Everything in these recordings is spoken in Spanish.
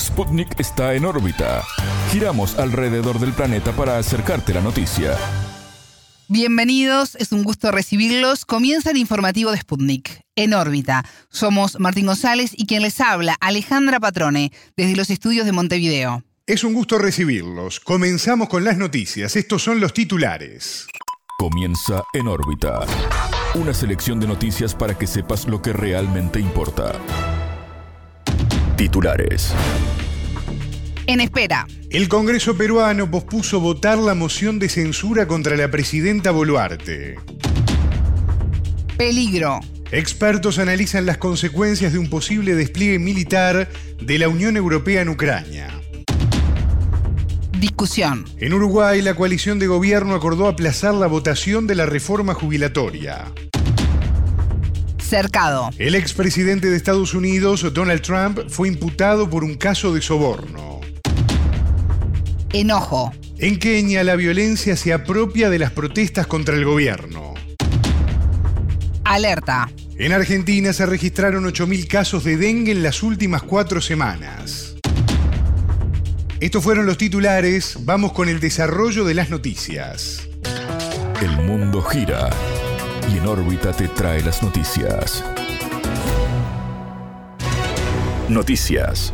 Sputnik está en órbita. Giramos alrededor del planeta para acercarte la noticia. Bienvenidos, es un gusto recibirlos. Comienza el informativo de Sputnik, en órbita. Somos Martín González y quien les habla, Alejandra Patrone, desde los estudios de Montevideo. Es un gusto recibirlos. Comenzamos con las noticias. Estos son los titulares. Comienza en órbita. Una selección de noticias para que sepas lo que realmente importa. Titulares. En espera. El Congreso peruano pospuso votar la moción de censura contra la presidenta Boluarte. Peligro. Expertos analizan las consecuencias de un posible despliegue militar de la Unión Europea en Ucrania. Discusión. En Uruguay, la coalición de gobierno acordó aplazar la votación de la reforma jubilatoria. Cercado. El expresidente de Estados Unidos, Donald Trump, fue imputado por un caso de soborno. Enojo. En Kenia, la violencia se apropia de las protestas contra el gobierno. Alerta. En Argentina se registraron 8.000 casos de dengue en las últimas 4 semanas. Estos fueron los titulares. Vamos con el desarrollo de las noticias. El mundo gira y en órbita te trae las noticias. Noticias.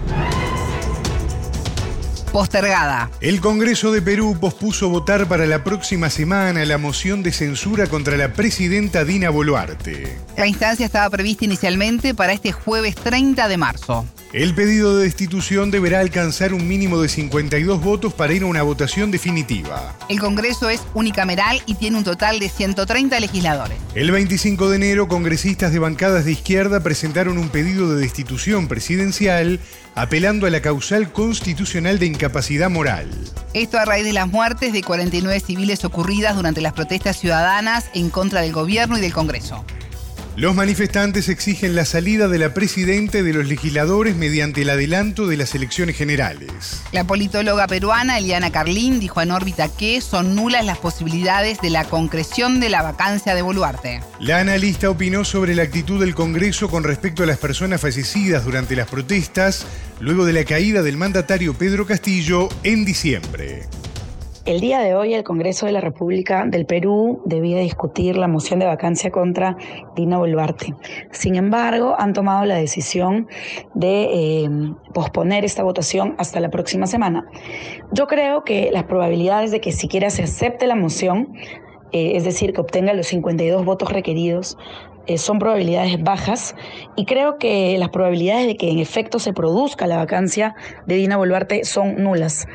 Postergada. El Congreso de Perú pospuso votar para la próxima semana la moción de censura contra la presidenta Dina Boluarte. La instancia estaba prevista inicialmente para este jueves 30 de marzo. El pedido de destitución deberá alcanzar un mínimo de 52 votos para ir a una votación definitiva. El Congreso es unicameral y tiene un total de 130 legisladores. El 25 de enero, congresistas de bancadas de izquierda presentaron un pedido de destitución presidencial apelando a la causal constitucional de incapacidad moral. Esto a raíz de las muertes de 49 civiles ocurridas durante las protestas ciudadanas en contra del gobierno y del Congreso. Los manifestantes exigen la salida de la presidenta y de los legisladores mediante el adelanto de las elecciones generales. La politóloga peruana Eliana Carlín dijo en órbita que son nulas las posibilidades de la concreción de la vacancia de Boluarte. La analista opinó sobre la actitud del Congreso con respecto a las personas fallecidas durante las protestas luego de la caída del mandatario Pedro Castillo en diciembre. El día de hoy el Congreso de la República del Perú debía discutir la moción de vacancia contra Dina Boluarte. Sin embargo, han tomado la decisión de posponer esta votación hasta la próxima semana. Yo creo que las probabilidades de que siquiera se acepte la moción, es decir, que obtenga los 52 votos requeridos, son probabilidades bajas, y creo que las probabilidades de que en efecto se produzca la vacancia de Dina Boluarte son nulas.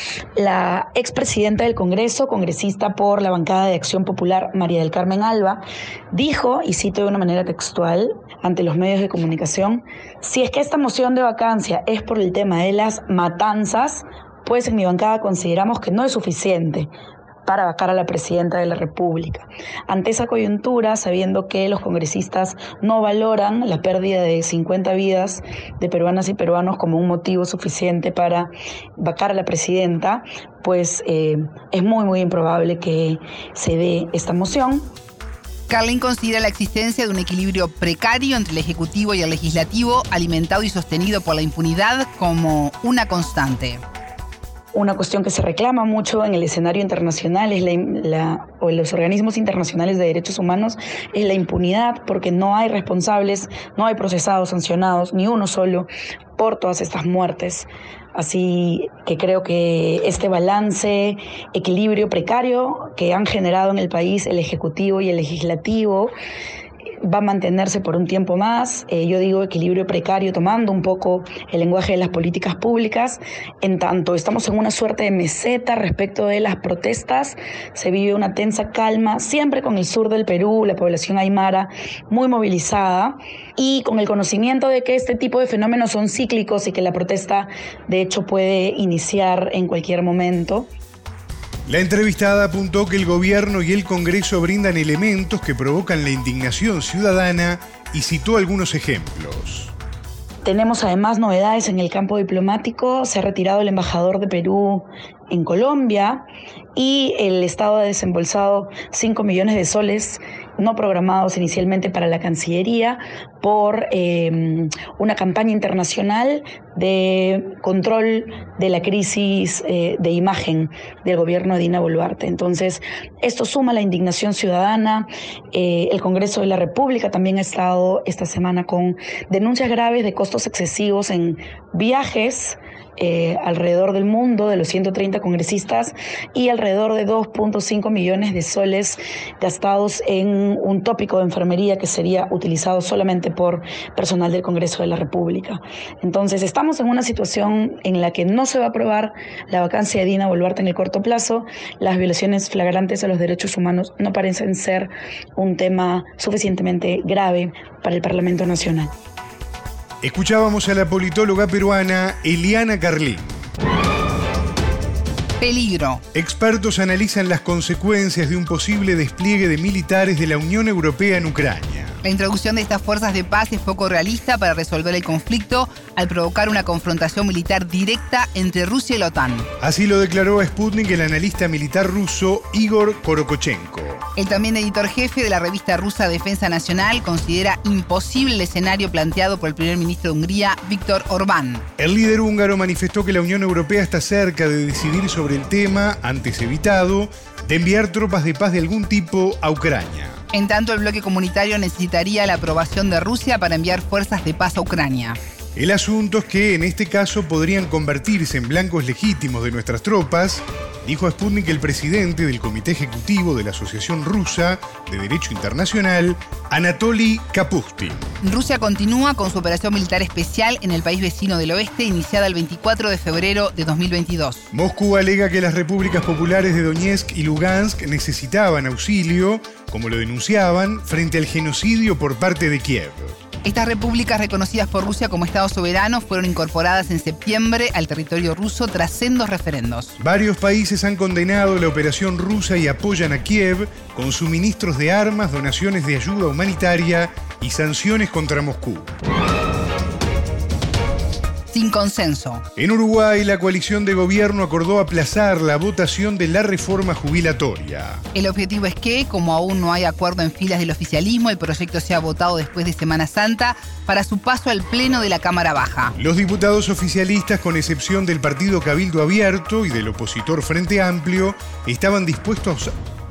La expresidenta del Congreso, congresista por la bancada de Acción Popular, María del Carmen Alba, dijo, y cito de una manera textual, ante los medios de comunicación: si es que esta moción de vacancia es por el tema de las matanzas, pues en mi bancada consideramos que no es suficiente para vacar a la presidenta de la República. Ante esa coyuntura, sabiendo que los congresistas no valoran la pérdida de 50 vidas de peruanas y peruanos como un motivo suficiente para vacar a la presidenta, pues es muy improbable que se dé esta moción. Carlín considera la existencia de un equilibrio precario entre el Ejecutivo y el Legislativo, alimentado y sostenido por la impunidad, como una constante. Una cuestión que se reclama mucho en el escenario internacional es o en los organismos internacionales de derechos humanos es la impunidad, porque no hay responsables, no hay procesados, sancionados, ni uno solo por todas estas muertes. Así que creo que este balance, equilibrio precario que han generado en el país el Ejecutivo y el Legislativo va a mantenerse por un tiempo más. Yo digo equilibrio precario tomando un poco el lenguaje de las políticas públicas. En tanto estamos en una suerte de meseta respecto de las protestas, se vive una tensa calma, siempre con el sur del Perú, la población aymara muy movilizada y con el conocimiento de que este tipo de fenómenos son cíclicos y que la protesta de hecho puede iniciar en cualquier momento. La entrevistada apuntó que el gobierno y el Congreso brindan elementos que provocan la indignación ciudadana y citó algunos ejemplos. Tenemos además novedades en el campo diplomático. Se ha retirado el embajador de Perú en Colombia y el Estado ha desembolsado 5 millones de soles no programados inicialmente para la Cancillería por una campaña internacional de control de la crisis de imagen del gobierno de Dina Boluarte. Entonces, esto suma la indignación ciudadana. El Congreso de la República también ha estado esta semana con denuncias graves de costos excesivos en viajes alrededor del mundo de los 130 congresistas y alrededor de 2.5 millones de soles gastados en un tópico de enfermería que sería utilizado solamente por personal del Congreso de la República. Entonces, estamos en una situación en la que no se va a aprobar la vacancia de Dina Boluarte en el corto plazo. Las violaciones flagrantes a los derechos humanos no parecen ser un tema suficientemente grave para el Parlamento Nacional. Escuchábamos a la politóloga peruana Eliana Carlín. Peligro. Expertos analizan las consecuencias de un posible despliegue de militares de la Unión Europea en Ucrania. La introducción de estas fuerzas de paz es poco realista para resolver el conflicto al provocar una confrontación militar directa entre Rusia y la OTAN. Así lo declaró a Sputnik el analista militar ruso Igor Korokochenko. El también editor jefe de la revista rusa Defensa Nacional considera imposible el escenario planteado por el primer ministro de Hungría, Viktor Orbán. El líder húngaro manifestó que la Unión Europea está cerca de decidir sobre el tema, antes evitado, de enviar tropas de paz de algún tipo a Ucrania. En tanto, el bloque comunitario necesitaría la aprobación de Rusia para enviar fuerzas de paz a Ucrania. El asunto es que en este caso podrían convertirse en blancos legítimos de nuestras tropas, dijo a Sputnik el presidente del Comité Ejecutivo de la Asociación Rusa de Derecho Internacional, Anatoly Kapustin. Rusia continúa con su operación militar especial en el país vecino del oeste, iniciada el 24 de febrero de 2022. Moscú alega que las repúblicas populares de Donetsk y Lugansk necesitaban auxilio, como lo denunciaban, frente al genocidio por parte de Kiev. Estas repúblicas, reconocidas por Rusia como Estado soberano, fueron incorporadas en septiembre al territorio ruso tras sendos referendos. Varios países han condenado la operación rusa y apoyan a Kiev con suministros de armas, donaciones de ayuda humanitaria y sanciones contra Moscú. Sin consenso. En Uruguay, la coalición de gobierno acordó aplazar la votación de la reforma jubilatoria. El objetivo es que, como aún no hay acuerdo en filas del oficialismo, el proyecto sea votado después de Semana Santa para su paso al Pleno de la Cámara Baja. Los diputados oficialistas, con excepción del partido Cabildo Abierto y del opositor Frente Amplio, estaban dispuestos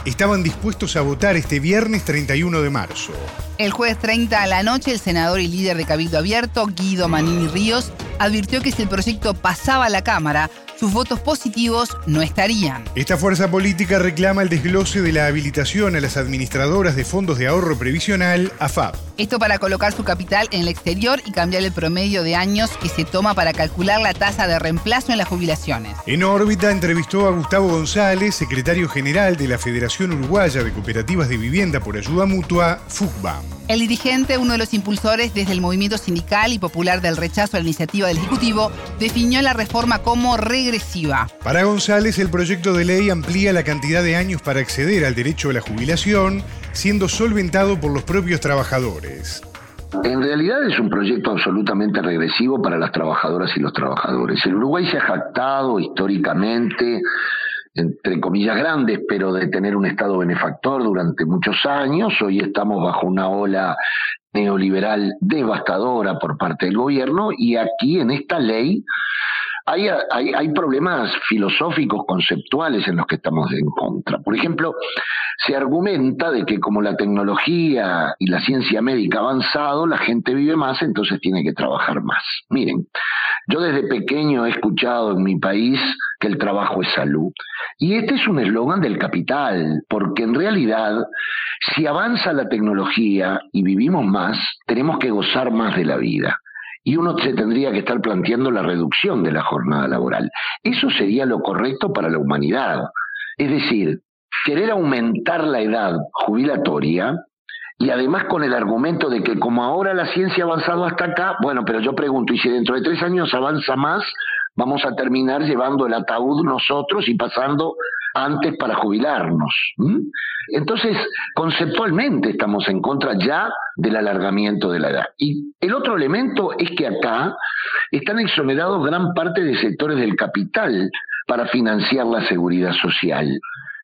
a votar este viernes 31 de marzo. El jueves 30 a la noche, el senador y líder de Cabildo Abierto, Guido Manini Ríos, advirtió que si el proyecto pasaba a la Cámara, sus votos positivos no estarían. Esta fuerza política reclama el desglose de la habilitación a las administradoras de fondos de ahorro previsional, AFAP. Esto para colocar su capital en el exterior y cambiar el promedio de años que se toma para calcular la tasa de reemplazo en las jubilaciones. En órbita entrevistó a Gustavo González, secretario general de la Federación Uruguaya de Cooperativas de Vivienda por Ayuda Mutua, FUCBAM. El dirigente, uno de los impulsores desde el movimiento sindical y popular del rechazo a la iniciativa del Ejecutivo, definió la reforma como regresiva. Para González, el proyecto de ley amplía la cantidad de años para acceder al derecho a la jubilación, siendo solventado por los propios trabajadores. En realidad es un proyecto absolutamente regresivo para las trabajadoras y los trabajadores. El Uruguay se ha jactado históricamente, entre comillas grandes, pero de tener un Estado benefactor durante muchos años. Hoy estamos bajo una ola neoliberal devastadora por parte del gobierno y aquí en esta ley hay problemas filosóficos, conceptuales en los que estamos en contra. Por ejemplo, se argumenta de que como la tecnología y la ciencia médica ha avanzado, la gente vive más, entonces tiene que trabajar más. Miren, yo desde pequeño he escuchado en mi país que el trabajo es salud. Y este es un eslogan del capital, porque en realidad, si avanza la tecnología y vivimos más, tenemos que gozar más de la vida. Y uno se tendría que estar planteando la reducción de la jornada laboral. Eso sería lo correcto para la humanidad. Es decir, querer aumentar la edad jubilatoria y además con el argumento de que como ahora la ciencia ha avanzado hasta acá, bueno, pero yo pregunto, ¿y si dentro de 3 años avanza más? Vamos a terminar llevando el ataúd nosotros y pasando antes para jubilarnos. Entonces, conceptualmente estamos en contra ya del alargamiento de la edad. Y el otro elemento es que acá están exonerados gran parte de sectores del capital para financiar la seguridad social.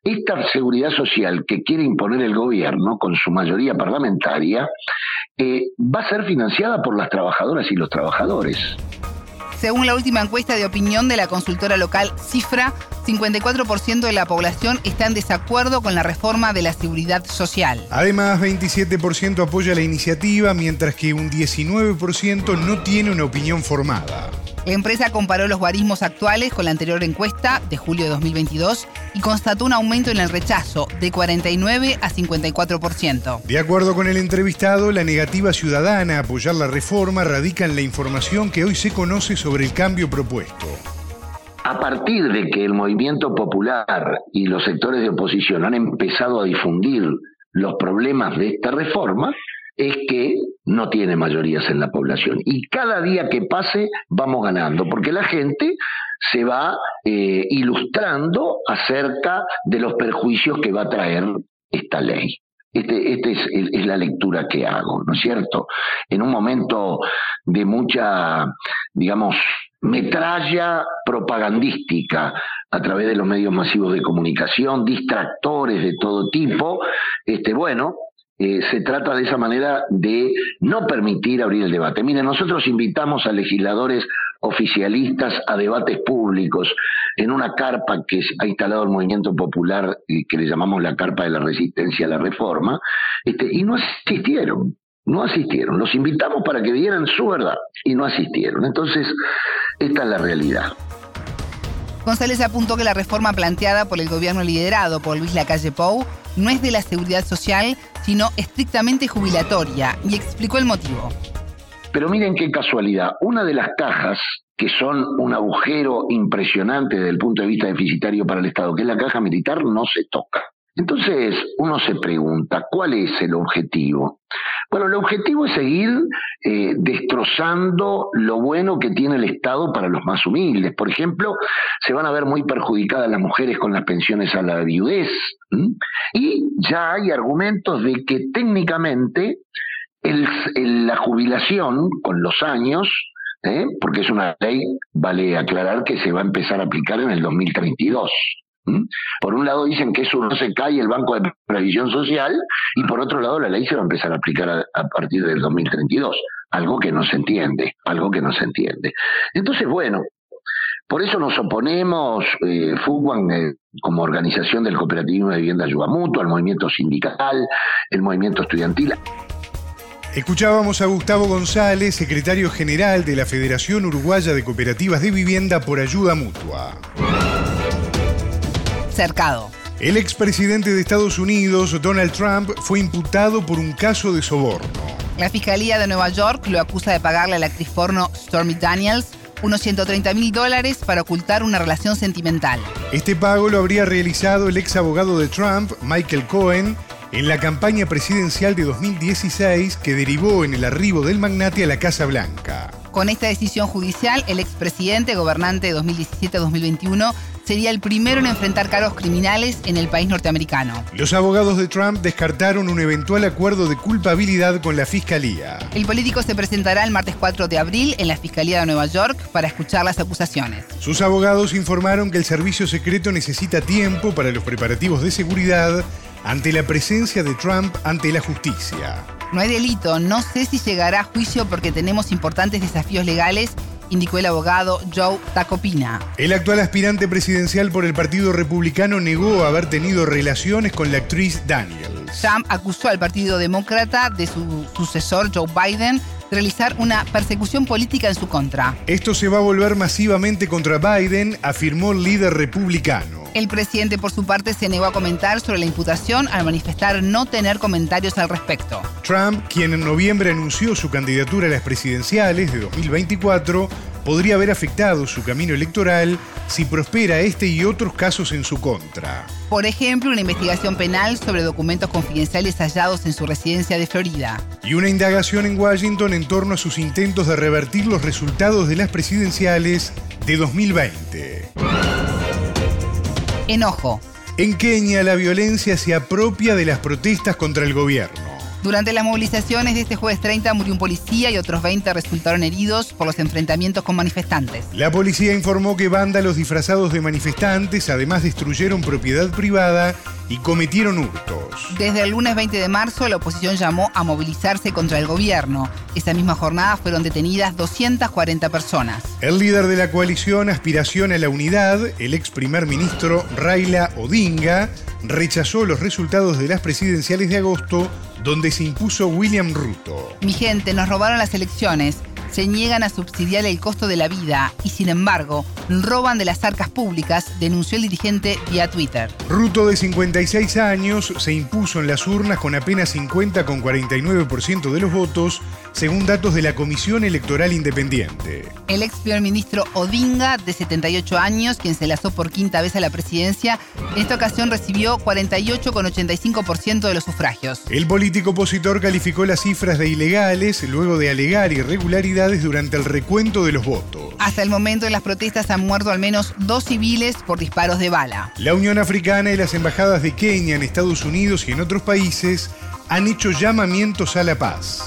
esta seguridad social que quiere imponer el gobierno con su mayoría parlamentaria va a ser financiada por las trabajadoras y los trabajadores. Según la última encuesta de opinión de la consultora local Cifra, 54% de la población está en desacuerdo con la reforma de la seguridad social. Además, 27% apoya la iniciativa, mientras que un 19% no tiene una opinión formada. La empresa comparó los guarismos actuales con la anterior encuesta de julio de 2022 y constató un aumento en el rechazo de 49 a 54%. De acuerdo con el entrevistado, la negativa ciudadana a apoyar la reforma radica en la información que hoy se conoce sobre el cambio propuesto. A partir de que el movimiento popular y los sectores de oposición han empezado a difundir los problemas de esta reforma, es que no tiene mayorías en la población. Y cada día que pase vamos ganando, porque la gente se va ilustrando acerca de los perjuicios que va a traer esta ley. Es la lectura que hago, ¿no es cierto? En un momento de mucha, digamos, metralla propagandística a través de los medios masivos de comunicación, distractores de todo tipo, se trata de esa manera de no permitir abrir el debate. Miren, nosotros invitamos a legisladores oficialistas a debates públicos en una carpa que ha instalado el Movimiento Popular, que le llamamos la Carpa de la Resistencia a la Reforma, y no asistieron. Los invitamos para que dieran su verdad y no asistieron. Entonces, esta es la realidad. González apuntó que la reforma planteada por el gobierno liderado por Luis Lacalle Pou no es de la seguridad social, sino estrictamente jubilatoria, y explicó el motivo. Pero miren qué casualidad, una de las cajas que son un agujero impresionante desde el punto de vista deficitario para el Estado, que es la caja militar, no se toca. Entonces uno se pregunta, ¿cuál es el objetivo? Bueno, el objetivo es seguir destrozando lo bueno que tiene el Estado para los más humildes. Por ejemplo, se van a ver muy perjudicadas las mujeres con las pensiones a la viudez. Y ya hay argumentos de que técnicamente la jubilación con los años, porque es una ley, vale aclarar que se va a empezar a aplicar en el 2032. Por un lado dicen que eso no se cae el Banco de Previsión Social, y por otro lado la ley se va a empezar a aplicar a partir del 2032, algo que no se entiende. Entonces, bueno, por eso nos oponemos, FUCBAN, como organización del cooperativismo de vivienda ayuda mutua, al movimiento sindical, el movimiento estudiantil. Escuchábamos a Gustavo González, secretario general de la Federación Uruguaya de Cooperativas de Vivienda por Ayuda Mutua. Cercado. El expresidente de Estados Unidos, Donald Trump, fue imputado por un caso de soborno. La Fiscalía de Nueva York lo acusa de pagarle a la actriz porno Stormy Daniels unos $130.000 para ocultar una relación sentimental. Este pago lo habría realizado el ex abogado de Trump, Michael Cohen, en la campaña presidencial de 2016 que derivó en el arribo del magnate a la Casa Blanca. Con esta decisión judicial, el expresidente, gobernante de 2017 a 2021, sería el primero en enfrentar cargos criminales en el país norteamericano. Los abogados de Trump descartaron un eventual acuerdo de culpabilidad con la Fiscalía. El político se presentará el martes 4 de abril en la Fiscalía de Nueva York para escuchar las acusaciones. Sus abogados informaron que el servicio secreto necesita tiempo para los preparativos de seguridad ante la presencia de Trump ante la justicia. No hay delito, no sé si llegará a juicio porque tenemos importantes desafíos legales, indicó el abogado Joe Tacopina. El actual aspirante presidencial por el Partido Republicano negó haber tenido relaciones con la actriz Daniels. Trump acusó al Partido Demócrata de su sucesor Joe Biden de realizar una persecución política en su contra. Esto se va a volver masivamente contra Biden, afirmó el líder republicano. El presidente, por su parte, se negó a comentar sobre la imputación al manifestar no tener comentarios al respecto. Trump, quien en noviembre anunció su candidatura a las presidenciales de 2024, podría haber afectado su camino electoral si prospera este y otros casos en su contra. Por ejemplo, una investigación penal sobre documentos confidenciales hallados en su residencia de Florida. Y una indagación en Washington en torno a sus intentos de revertir los resultados de las presidenciales de 2020. Enojo. En Kenia, la violencia se apropia de las protestas contra el gobierno. Durante las movilizaciones de este jueves 30 murió un policía y otros 20 resultaron heridos por los enfrentamientos con manifestantes. La policía informó que vándalos disfrazados de manifestantes además destruyeron propiedad privada y cometieron hurtos. Desde el lunes 20 de marzo, la oposición llamó a movilizarse contra el gobierno. Esa misma jornada fueron detenidas 240 personas. El líder de la coalición Aspiración a la Unidad, el ex primer ministro Raila Odinga, rechazó los resultados de las presidenciales de agosto, donde se impuso William Ruto. Mi gente, nos robaron las elecciones. Se niegan a subsidiar el costo de la vida y, sin embargo, roban de las arcas públicas, denunció el dirigente vía Twitter. Ruto, de 56 años, se impuso en las urnas con apenas 50,49% de los votos, según datos de la Comisión Electoral Independiente. El ex primer ministro Odinga, de 78 años, quien se lanzó por quinta vez a la presidencia, en esta ocasión recibió 48,85% de los sufragios. El político opositor calificó las cifras de ilegales luego de alegar irregularidades durante el recuento de los votos. Hasta el momento, en las protestas han muerto al menos 2 civiles por disparos de bala. La Unión Africana y las embajadas de Kenia en Estados Unidos y en otros países han hecho llamamientos a la paz.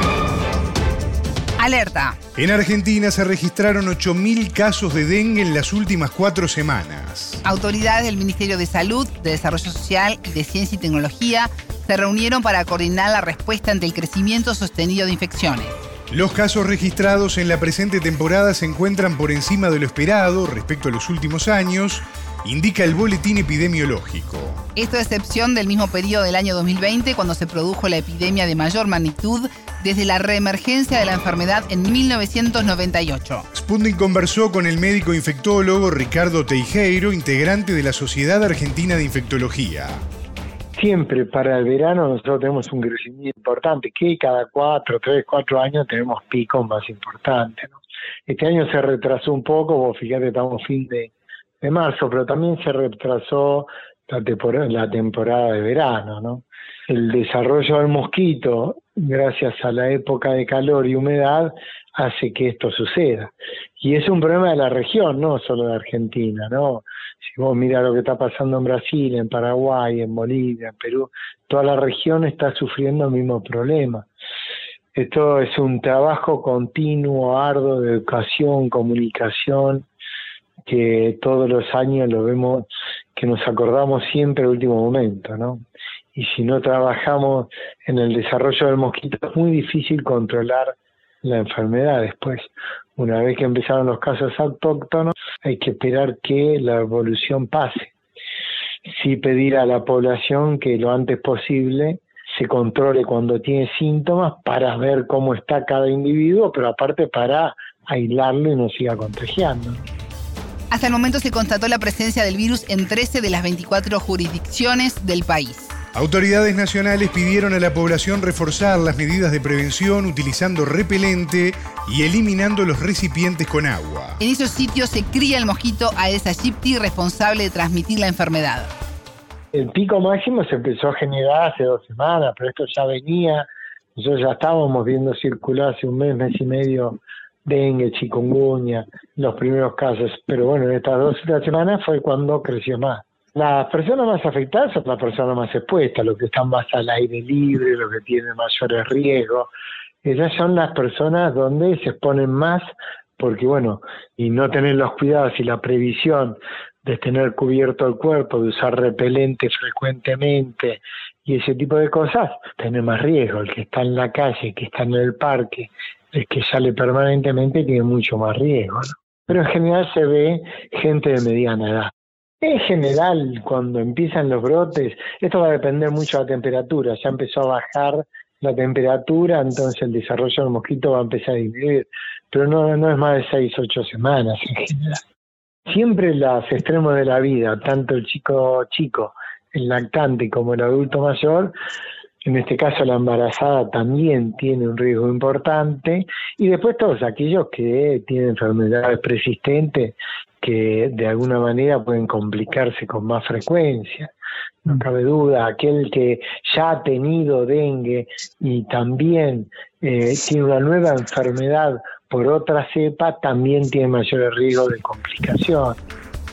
Alerta. En Argentina se registraron 8.000 casos de dengue en las últimas 4 semanas. Autoridades del Ministerio de Salud, de Desarrollo Social y de Ciencia y Tecnología se reunieron para coordinar la respuesta ante el crecimiento sostenido de infecciones. Los casos registrados en la presente temporada se encuentran por encima de lo esperado respecto a los últimos años, indica el boletín epidemiológico. Esto a excepción del mismo periodo del año 2020, cuando se produjo la epidemia de mayor magnitud desde la reemergencia de la enfermedad en 1998. Sputnik conversó con el médico infectólogo Ricardo Teijeiro, integrante de la Sociedad Argentina de Infectología. Siempre para el verano nosotros tenemos un crecimiento importante, que cada 3, 4 años tenemos picos más importantes, ¿no? Este año se retrasó un poco, vos fíjate, estamos fin de marzo, pero también se retrasó la temporada de verano, ¿no? El desarrollo del mosquito, gracias a la época de calor y humedad, hace que esto suceda. Y es un problema de la región, no solo de Argentina, ¿no? Si vos mirás lo que está pasando en Brasil, en Paraguay, en Bolivia, en Perú, toda la región está sufriendo el mismo problema. Esto es un trabajo continuo, arduo, de educación, comunicación, que todos los años lo vemos, que nos acordamos siempre al último momento, ¿no? Y si no trabajamos en el desarrollo del mosquito, es muy difícil controlar la enfermedad después. Una vez que empezaron los casos autóctonos, hay que esperar que la evolución pase. Sí pedir a la población que lo antes posible se controle cuando tiene síntomas para ver cómo está cada individuo, pero aparte para aislarlo y no siga contagiando. Hasta el momento se constató la presencia del virus en 13 de las 24 jurisdicciones del país. Autoridades nacionales pidieron a la población reforzar las medidas de prevención utilizando repelente y eliminando los recipientes con agua. En esos sitios se cría el mosquito Aedes aegypti, responsable de transmitir la enfermedad. El pico máximo se empezó a generar hace 2 semanas, pero esto ya venía. Nosotros ya estábamos viendo circular hace un mes y medio, dengue, chikungunya, los primeros casos. Pero bueno, en estas 2 semanas fue cuando creció más. Las personas más afectadas son las personas más expuestas, los que están más al aire libre, los que tienen mayores riesgos. Esas son las personas donde se exponen más porque, bueno, y no tener los cuidados y la previsión de tener cubierto el cuerpo, de usar repelente frecuentemente y ese tipo de cosas, tiene más riesgo. El que está en la calle, que está en el parque, el que sale permanentemente tiene mucho más riesgo, ¿no? Pero en general se ve gente de mediana edad. En general, cuando empiezan los brotes, esto va a depender mucho de la temperatura. Ya empezó a bajar la temperatura, entonces el desarrollo del mosquito va a empezar a disminuir. Pero no es más de 6, 8 semanas en general. Siempre los extremos de la vida, tanto el chico, el lactante como el adulto mayor, en este caso la embarazada también tiene un riesgo importante, y después todos aquellos que tienen enfermedades persistentes que de alguna manera pueden complicarse con más frecuencia. No cabe duda, aquel que ya ha tenido dengue y también tiene una nueva enfermedad por otra cepa, también tiene mayores riesgos de complicación.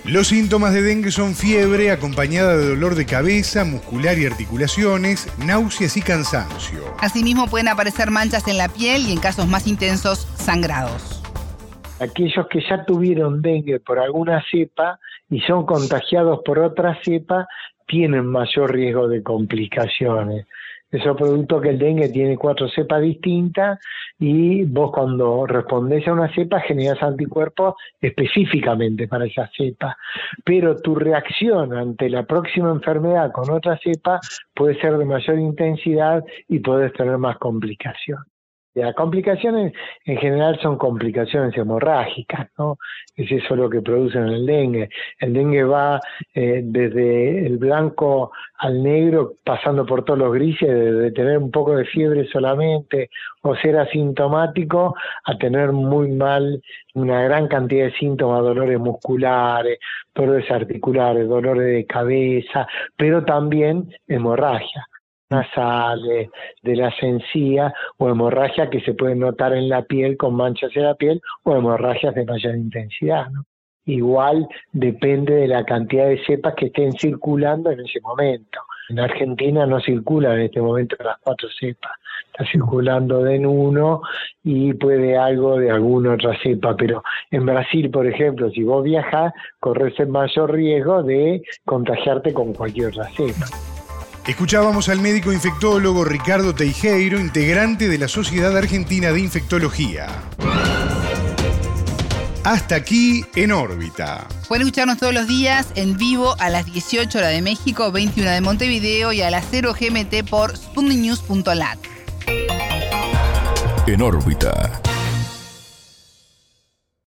Los síntomas de dengue son fiebre acompañada de dolor de cabeza, muscular y articulaciones, náuseas y cansancio. Asimismo, pueden aparecer manchas en la piel y, en casos más intensos, sangrados. Aquellos que ya tuvieron dengue por alguna cepa y son contagiados por otra cepa tienen mayor riesgo de complicaciones. Eso producto que el dengue tiene 4 cepas distintas y vos cuando respondés a una cepa generás anticuerpos específicamente para esa cepa. Pero tu reacción ante la próxima enfermedad con otra cepa puede ser de mayor intensidad y podés tener más complicaciones. Las complicaciones en general son complicaciones hemorrágicas, ¿no? Es eso lo que producen el dengue. El dengue va desde el blanco al negro, pasando por todos los grises, de tener un poco de fiebre solamente o ser asintomático, a tener muy mal una gran cantidad de síntomas, dolores musculares, dolores articulares, dolores de cabeza, pero también hemorragia nasales, de las encías o hemorragia que se pueden notar en la piel con manchas en la piel o hemorragias de mayor intensidad, ¿no? Igual depende de la cantidad de cepas que estén circulando en ese momento. En Argentina no circulan en este momento las 4 cepas, está circulando de en uno y puede algo de alguna otra cepa, pero en Brasil, por ejemplo, si vos viajás, corres el mayor riesgo de contagiarte con cualquier otra cepa. Escuchábamos al médico infectólogo Ricardo Teijeiro, integrante de la Sociedad Argentina de Infectología. Hasta aquí En órbita. Pueden escucharnos todos los días en vivo a las 18 horas de México, 21 de Montevideo y a las 0 GMT por sputniknews.lat. En órbita.